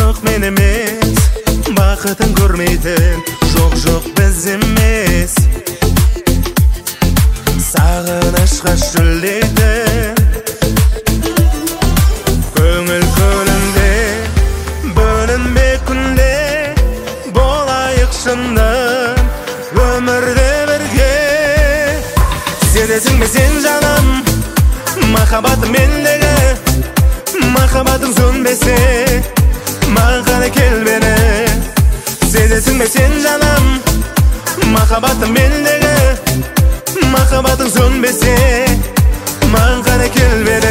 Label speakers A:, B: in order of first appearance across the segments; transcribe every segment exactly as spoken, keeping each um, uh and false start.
A: жоқ мен емес, бақытын көрмейтін жоқ жоқ біз емес. Сағынышқа шөлдейтін көңіл көлінде бөлінбе күнде болайық шындық өмірде бірге. Сезесің бе сен жаным, махаббатым мендегі, махаббатың сөнбесе маған қара кел бері. Сезесің бе сен жаным, махаббатым мендегі, махаббатың сөнбесе маған қара кел бері.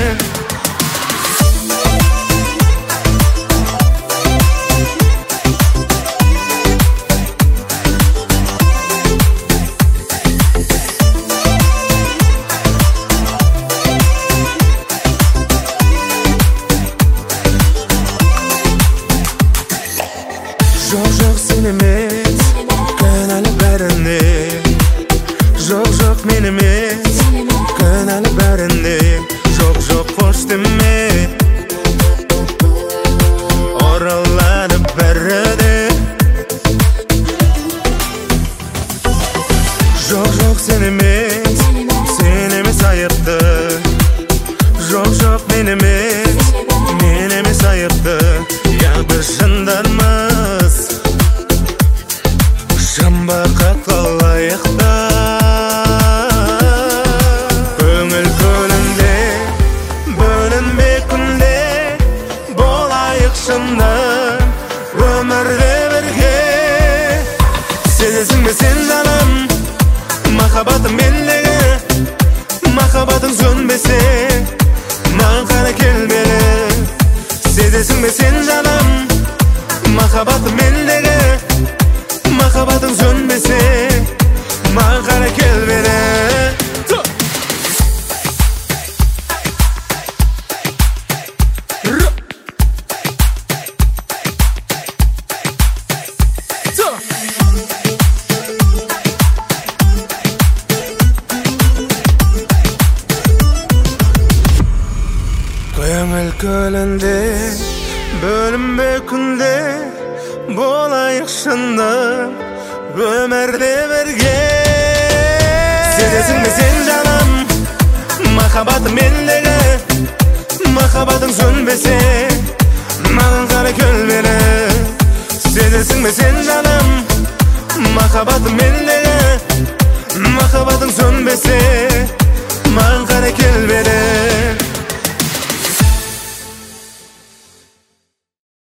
A: Жоқ жоқ сен емес, кінәлі бәріне. Жоқ жоқ мен емес, кінәлі бәріне. Жоқ жоқ қош деме, оралады бәрі де. Жоқ жоқ сен емес, сен емес айыпты. Жоқ жоқ мен емес, мен емес айыпты. Я біз жындармыз, шамбақатқа лайықты. Көңіл көлінде бөлінбе күнде болайық шындық өмірде бірге. Сезесің бе сен жаным, махаббатым мендегі, махаббатың сөнбесе маған қара кел бері. Сезесің бе сен жаным, махаббатым мендегі, махаббатың сөнбесе маған қара кел бері. Көңіл көлінде бөлінбе күнде болайық шындық өмірде бірге. Сезесің бе сен жаным, махаббатым мендегі, махаббатың сөнбесе маған қара кел бері. Сезесің бе сен жаным, махаббатым мендегі, махаббатың сөнбесе маған қара кел бері.